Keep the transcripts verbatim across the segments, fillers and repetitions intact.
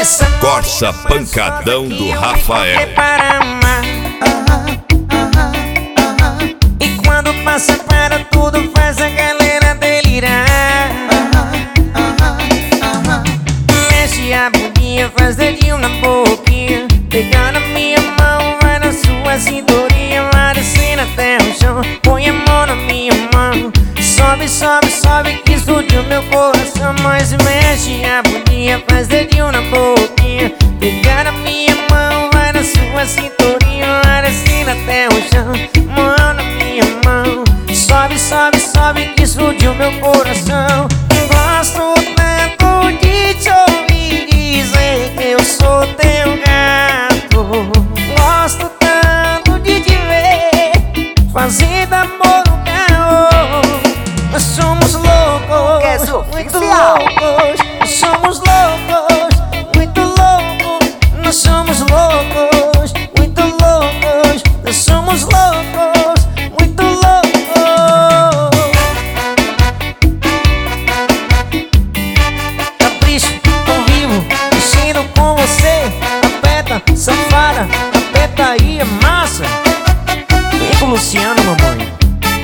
Corsa Pancadão do Rafael. Para amar. E quando passa para tudo faz a galera delirar. Mexe a bundinha, faz dedinho na boquinha, pega na minha mão, vai na sua cinturinha, vai descendo até o chão, põe a mão na minha mão. Sobe, sobe, sobe que explodiu meu coração. Mas mexe a bundinha, faz dedinho na boquinha, pega na minha mão, vai na sua cinturinha, vai descendo até o chão, mão na minha mão. Sobe, sobe, sobe que explodiu meu coração. Gosto tanto de te ouvir dizer que eu sou teu gato. Gosto tanto de te ver fazendo amor no carro. Nós somos loucos, muito loucos. Nós somos loucos, muito loucos. Nós somos loucos, muito loucos. Nós somos loucos, muito loucos. Capricho, ao vivo, mexendo com você. Aperta, safada, aperta aí, é massa. Vem com o Luciano, mamãe.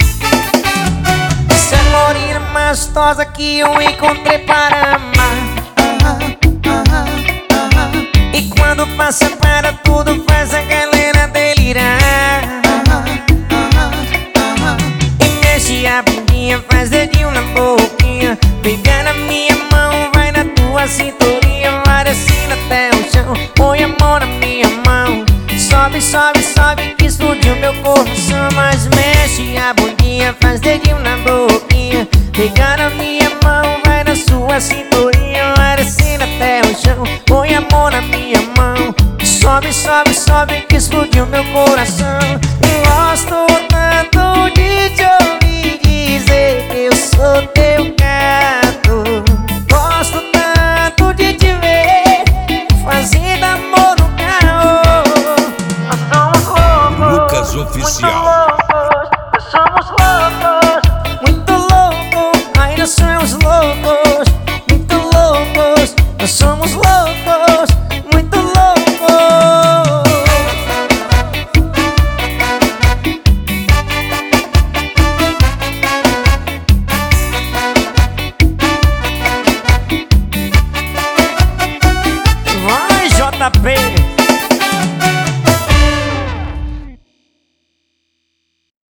Essa é a morena mais gostosa que eu encontrei para amar. E quando passa para tudo faz a galera delirar. E mexe a bundinha, faz dedinho na boquinha, pega na minha mão, vai na tua cinturinha, vai descendo até o chão, põe a mão na minha mão. Sobe, sobe, sobe que explodiu meu coração. Mas mexe a bundinha, faz dedinho na boquinha, pega na minha mão, vai na sua cinturinha, vai descendo até o chão, põe a mão na minha mão. Sobe, sobe, sobe que explodiu meu coração.